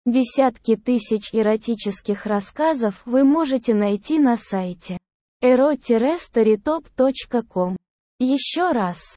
Десятки тысяч эротических рассказов вы можете найти на сайте ero-storytop.com. Еще раз,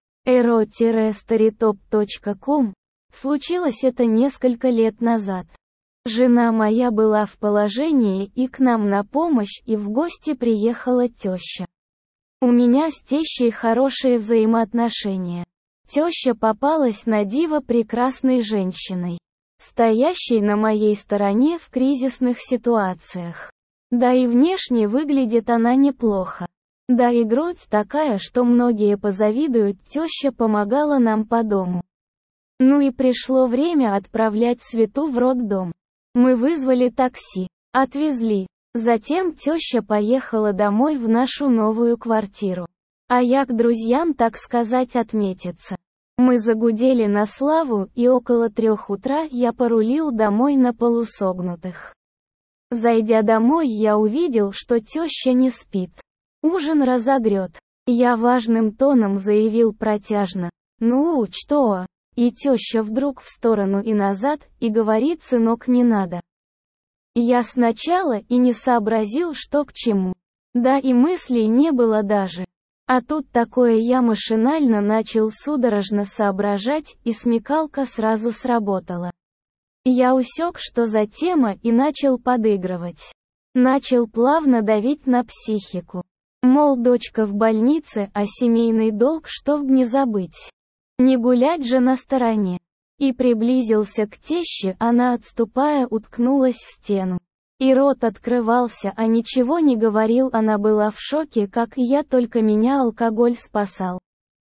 ero-storytop.com. Случилось это несколько лет назад. Жена моя была в положении, и к нам на помощь и в гости приехала теща. У меня с тещей хорошие взаимоотношения. Теща попалась на диво прекрасной женщиной, стоящей на моей стороне в кризисных ситуациях. Да и внешне выглядит она неплохо. Да и грудь такая, что многие позавидуют, теща помогала нам по дому. Ну и пришло время отправлять Свету в роддом. Мы вызвали такси, отвезли. Затем теща поехала домой в нашу новую квартиру. А я к друзьям, так сказать, отметиться. Мы загудели на славу, и около 3 утра я порулил домой на полусогнутых. Зайдя домой, я увидел, что теща не спит. Ужин разогрет. Я важным тоном заявил протяжно: «Ну, что?» И теща вдруг в сторону и назад, и говорит: «Сынок, не надо». Я сначала и не сообразил, что к чему. Да и мыслей не было даже. А тут такое, я машинально начал судорожно соображать, и смекалка сразу сработала. Я усек, что за тема, и начал подыгрывать. Начал плавно давить на психику. Мол, дочка в больнице, а семейный долг чтоб не забыть. Не гулять же на стороне. И приблизился к теще, она, отступая, уткнулась в стену. И рот открывался, а ничего не говорил, она была в шоке, как и я, только меня алкоголь спасал.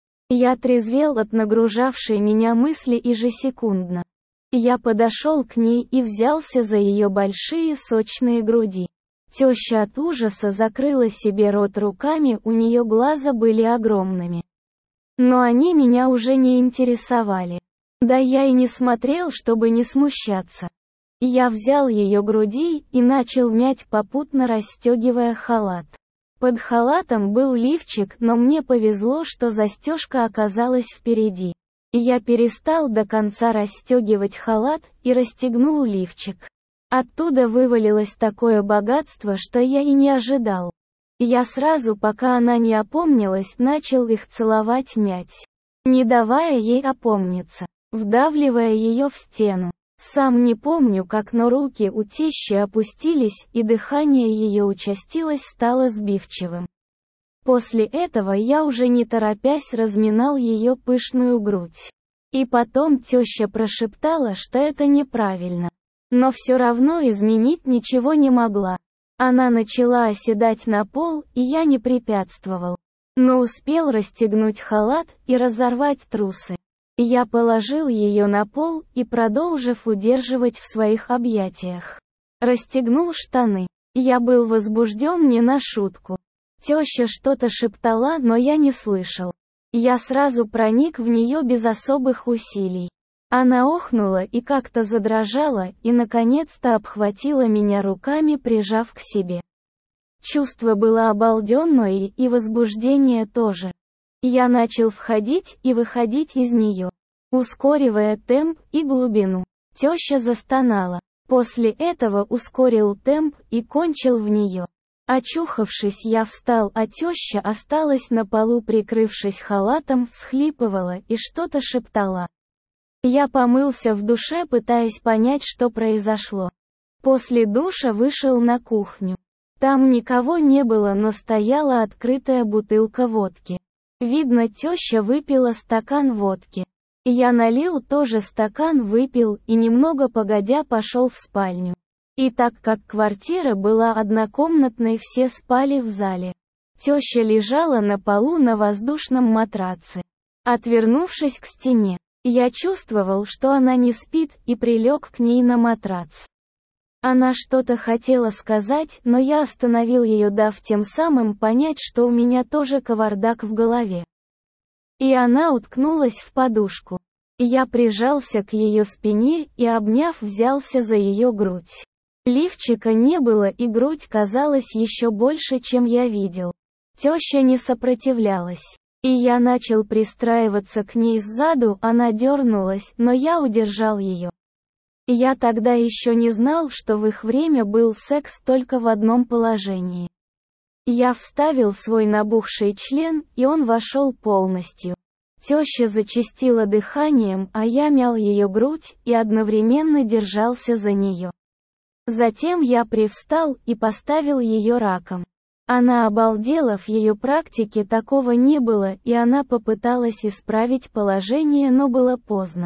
Я трезвел от нагружавшей меня мысли ежесекундно. Я подошел к ней и взялся за ее большие сочные груди. Теща от ужаса закрыла себе рот руками, у нее глаза были огромными. Но они меня уже не интересовали. Да я и не смотрел, чтобы не смущаться. Я взял ее груди и начал мять, попутно расстегивая халат. Под халатом был лифчик, но мне повезло, что застежка оказалась впереди. Я перестал до конца расстегивать халат и расстегнул лифчик. Оттуда вывалилось такое богатство, что я и не ожидал. Я сразу, пока она не опомнилась, начал их целовать, мять, не давая ей опомниться, вдавливая ее в стену. Сам не помню как, но руки у тещи опустились, и дыхание ее участилось, стало сбивчивым. После этого я уже не торопясь разминал ее пышную грудь. И потом теща прошептала, что это неправильно. Но все равно изменить ничего не могла. Она начала оседать на пол, и я не препятствовал. Но успел расстегнуть халат и разорвать трусы. Я положил ее на пол и, продолжив удерживать в своих объятиях, расстегнул штаны. Я был возбужден не на шутку. Теща что-то шептала, но я не слышал. Я сразу проник в нее без особых усилий. Она охнула и как-то задрожала, и наконец-то обхватила меня руками, прижав к себе. Чувство было обалденное, и возбуждение тоже. Я начал входить и выходить из нее, ускоривая темп и глубину. Теща застонала. После этого ускорил темп и кончил в нее. Очухавшись, я встал, а теща осталась на полу, прикрывшись халатом, всхлипывала и что-то шептала. Я помылся в душе, пытаясь понять, что произошло. После душа вышел на кухню. Там никого не было, но стояла открытая бутылка водки. Видно, теща выпила стакан водки. Я налил тоже стакан, выпил, и немного погодя пошел в спальню. И так как квартира была однокомнатной, все спали в зале. Теща лежала на полу на воздушном матраце, отвернувшись к стене. Я чувствовал, что она не спит, и прилег к ней на матрац. Она что-то хотела сказать, но я остановил ее, дав тем самым понять, что у меня тоже кавардак в голове. И она уткнулась в подушку. Я прижался к ее спине и, обняв, взялся за ее грудь. Лифчика не было, и грудь казалась еще больше, чем я видел. Теща не сопротивлялась. И я начал пристраиваться к ней сзаду, она дернулась, но я удержал ее. Я тогда еще не знал, что в их время был секс только в одном положении. Я вставил свой набухший член, и он вошел полностью. Теща зачастила дыханием, а я мял ее грудь и одновременно держался за нее. Затем я привстал и поставил ее раком. Она обалдела, в ее практике такого не было, и она попыталась исправить положение, но было поздно.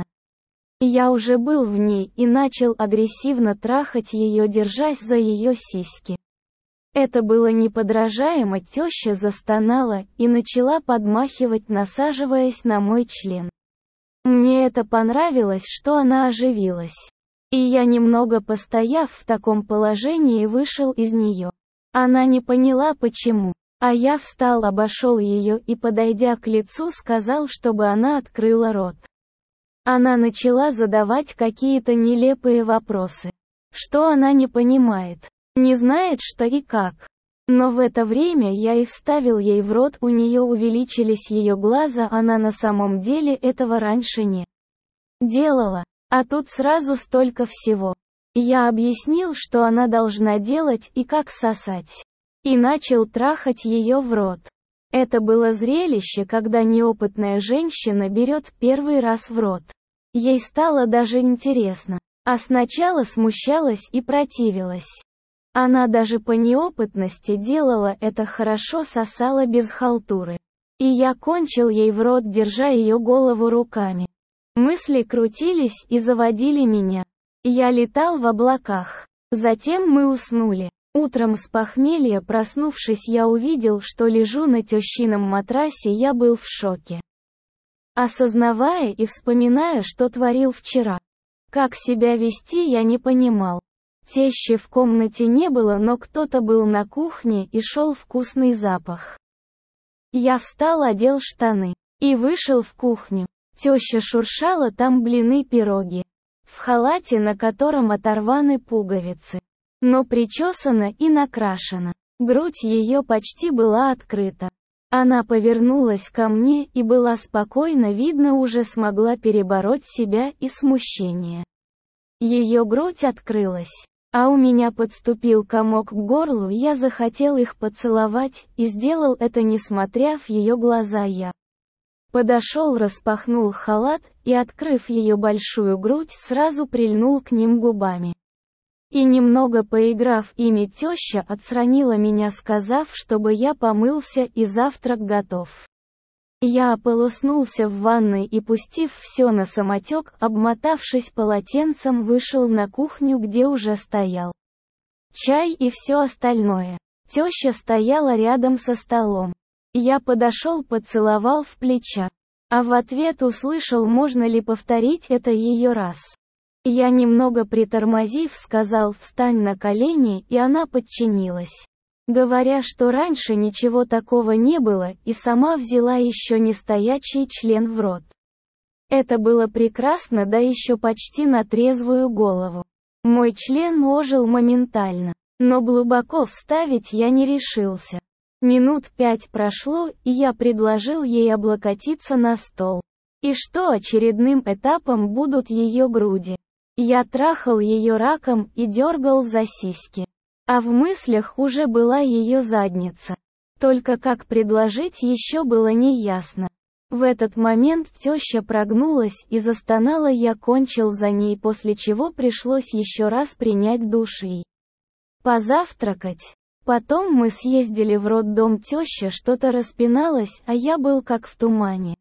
Я уже был в ней и начал агрессивно трахать ее, держась за ее сиськи. Это было неподражаемо, теща застонала и начала подмахивать, насаживаясь на мой член. Мне это понравилось, что она оживилась. И я, немного постояв в таком положении, вышел из нее. Она не поняла почему, а я встал, обошел ее и, подойдя к лицу, сказал, чтобы она открыла рот. Она начала задавать какие-то нелепые вопросы. Что она не понимает? Не знает, что и как. Но в это время я и вставил ей в рот, у нее увеличились ее глаза, она на самом деле этого раньше не делала. А тут сразу столько всего. Я объяснил, что она должна делать и как сосать. И начал трахать ее в рот. Это было зрелище, когда неопытная женщина берет первый раз в рот. Ей стало даже интересно. А сначала смущалась и противилась. Она даже по неопытности делала это хорошо, сосала без халтуры. И я кончил ей в рот, держа ее голову руками. Мысли крутились и заводили меня. Я летал в облаках. Затем мы уснули. Утром с похмелья проснувшись, я увидел, что лежу на тещином матрасе, я был в шоке. Осознавая и вспоминая, что творил вчера. Как себя вести, я не понимал. Тещи в комнате не было, но кто-то был на кухне и шел вкусный запах. Я встал, одел штаны и вышел в кухню. Теща шуршала там блины, пироги. В халате, на котором оторваны пуговицы. Но причесана и накрашена. Грудь ее почти была открыта. Она повернулась ко мне и была спокойна, видно, уже смогла перебороть себя и смущение. Ее грудь открылась. А у меня подступил комок к горлу, я захотел их поцеловать, и сделал это, несмотря в ее глаза. Я подошел, распахнул халат, и, открыв ее большую грудь, сразу прильнул к ним губами. И немного поиграв ими, теща отстранила меня, сказав, чтобы я помылся и завтрак готов. Я ополоснулся в ванной и, пустив все на самотек, обмотавшись полотенцем, вышел на кухню, где уже стоял чай и все остальное. Теща стояла рядом со столом. Я подошел, поцеловал в плечо. А в ответ услышал, можно ли повторить это ее раз. Я, немного притормозив, сказал: «Встань на колени», и она подчинилась. Говоря, что раньше ничего такого не было, и сама взяла еще не стоячий член в рот. Это было прекрасно, да еще почти на трезвую голову. Мой член ожил моментально, но глубоко вставить я не решился. Минут 5 прошло, и я предложил ей облокотиться на стол. И что очередным этапом будут ее груди. Я трахал ее раком и дергал за сиськи. А в мыслях уже была ее задница. Только как предложить еще было неясно. В этот момент теща прогнулась и застонала, я кончил за ней, после чего пришлось еще раз принять душ и позавтракать. Потом мы съездили в роддом, теща что-то распиналась, а я был как в тумане.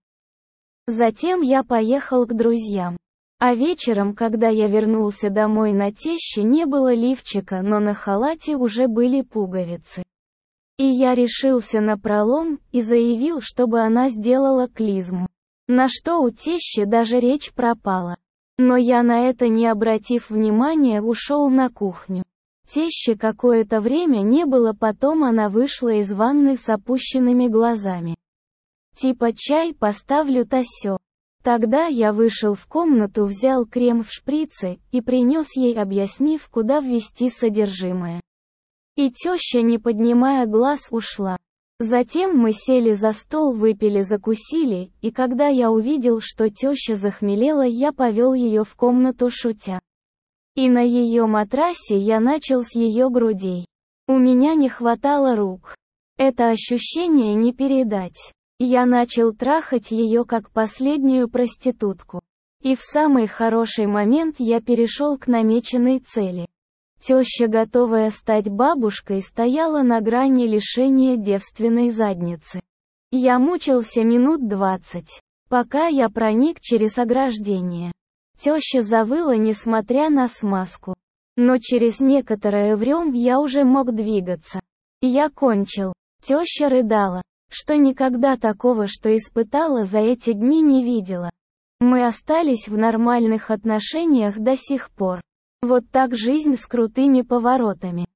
Затем я поехал к друзьям. А вечером, когда я вернулся домой, на тещи не было лифчика, но на халате уже были пуговицы. И я решился на пролом и заявил, чтобы она сделала клизму. На что у тещи даже речь пропала. Но я, на это не обратив внимания, ушел на кухню. Тещи какое-то время не было, потом она вышла из ванны с опущенными глазами. Типа: чай поставлю, то сё. Тогда я вышел в комнату, взял крем в шприце и принес ей, объяснив, куда ввести содержимое. И теща, не поднимая глаз, ушла. Затем мы сели за стол, выпили, закусили, и когда я увидел, что теща захмелела, я повел ее в комнату, шутя. И на ее матрасе я начал с ее грудей. У меня не хватало рук. Это ощущение не передать. Я начал трахать ее как последнюю проститутку. И в самый хороший момент я перешел к намеченной цели. Теща, готовая стать бабушкой, стояла на грани лишения девственной задницы. Я мучился минут 20, пока я проник через ограждение. Теща завыла, несмотря на смазку. Но через некоторое время я уже мог двигаться. Я кончил. Теща рыдала, что никогда такого, что испытала за эти дни, не видела. Мы остались в нормальных отношениях до сих пор. Вот так жизнь с крутыми поворотами.